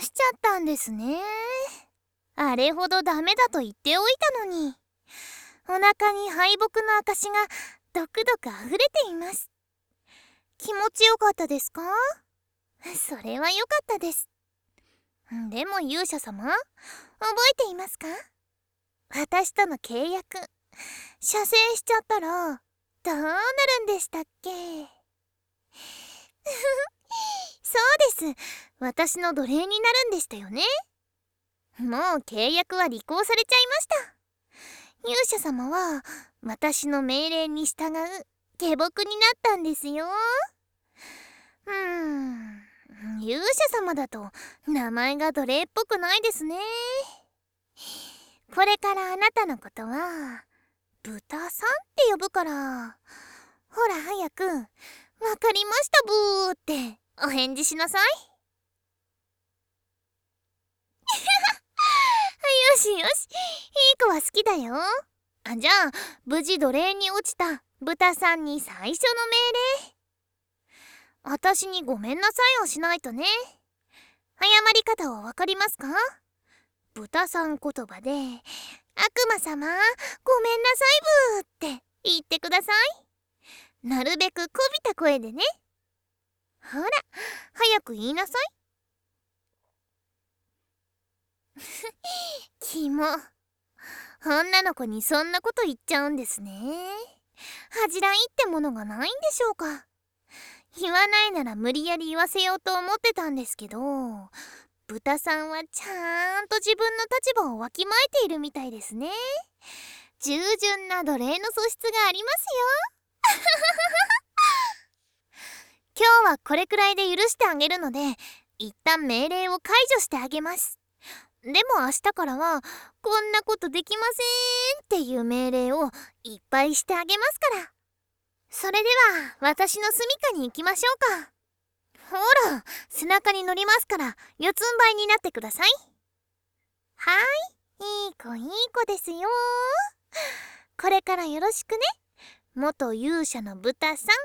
しちゃったんですね。あれほどダメだと言っておいたのに。お腹に敗北の証がドクドク溢れています。気持ちよかったですか？それはよかったです。でも勇者様、覚えていますか？私との契約、射精しちゃったらどうなるんでしたっけ？そうです。私の奴隷になるんでしたよね。もう契約は履行されちゃいました。勇者様は私の命令に従う下僕になったんですよ。勇者様だと名前が奴隷っぽくないですね。これからあなたのことは豚さんって呼ぶから、ほら早くわかりましたブーってお返事しなさい。よしよし、いい子は好きだよ。じゃあ無事奴隷に落ちた豚さんに最初の命令。私にごめんなさいをしないとね。謝り方はわかりますか？豚さん言葉で悪魔様ごめんなさいブーって言ってください。なるべくこびた声でね。ほら早く言いなさい。キモ。女の子にそんなこと言っちゃうんですね。恥じらいってものがないんでしょうか。言わないなら無理やり言わせようと思ってたんですけど、豚さんはちゃんと自分の立場をわきまえているみたいですね。従順な奴隷の素質がありますよ。今日はこれくらいで許してあげるので、一旦命令を解除してあげます。でも明日からはこんなことできませんっていう命令をいっぱいしてあげますから。それでは私の住処に行きましょうか。ほら背中に乗りますから四つん這いになってください。はい、いい子いい子ですよ。これからよろしくね、元勇者の豚さん。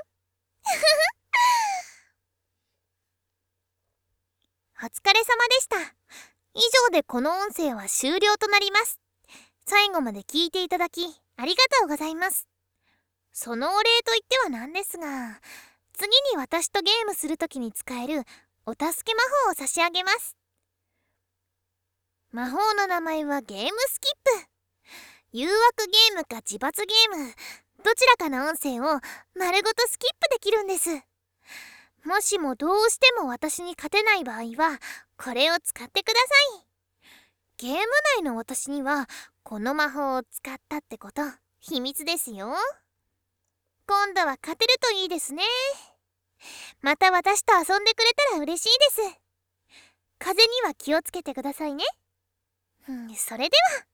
お疲れ様でした。以上でこの音声は終了となります。最後まで聞いていただきありがとうございます。そのお礼といってはなんですが、次に私とゲームするときに使えるお助け魔法を差し上げます。魔法の名前はゲームスキップ。誘惑ゲームか自罰ゲーム、どちらかの音声を丸ごとスキップできるんです。もしもどうしても私に勝てない場合はこれを使ってください。ゲーム内の私にはこの魔法を使ったってこと秘密ですよ。今度は勝てるといいですね。また私と遊んでくれたら嬉しいです。風邪には気をつけてくださいね。それでは。